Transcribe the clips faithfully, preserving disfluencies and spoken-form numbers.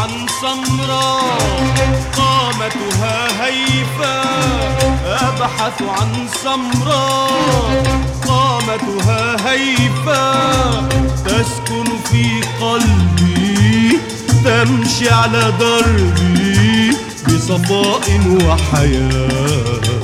عن سمراء قامتها هيفا، أبحث عن سمراء قامتها هيفا، تسكن في قلبي تمشي على دربي بصفاء وحياة.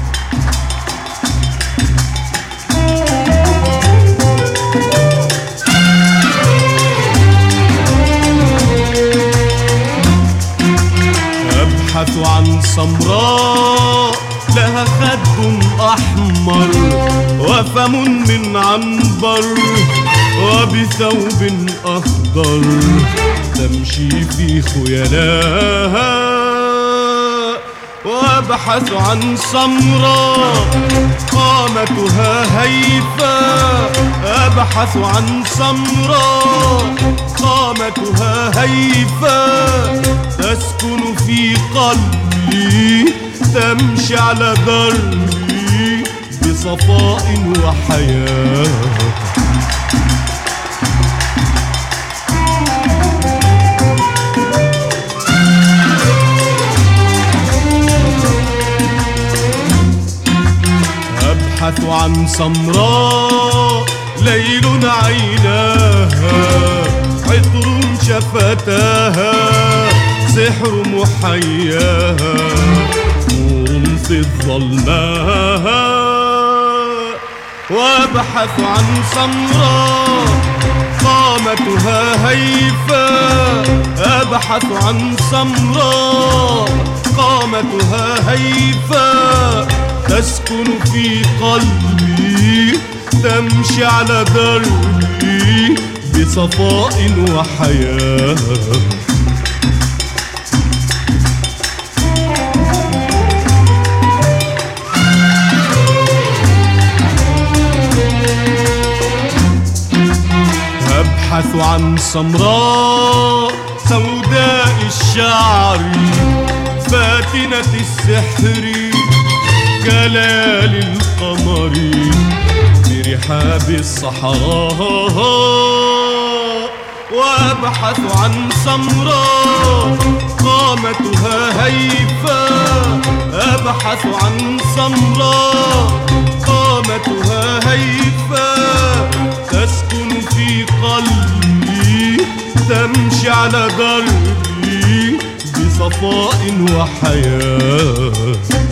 أبحث عن سمراء لها خد أحمر وفم من عنبر وبثوب أخضر، تمشي في خيلاها. وأبحث عن سمراء قامتها هيفا، أبحث عن سمراء قامتها هيفا، تسكن في قلبي تمشي على دربي بصفاء وحياة. أبحث عن سمراء ليل عيناها، عطر شفتاها، سحر محياها، نور في الظلماء. وأبحث عن سمراء قامتها هيفا، أبحث عن سمراء قامتها هيفا، تسكن في قلبي تمشي على دربي بصفاء وحياة. أبحث عن سمراء سوداء الشعر فاتنة السحر كليالي القمر برحاب الصحراء. وأبحث عن سمراء قامتها هيفا، أبحث عن سمراء قامتها هيفا، تسكن في قلبي تمشي على دربي بصفاء وحياة.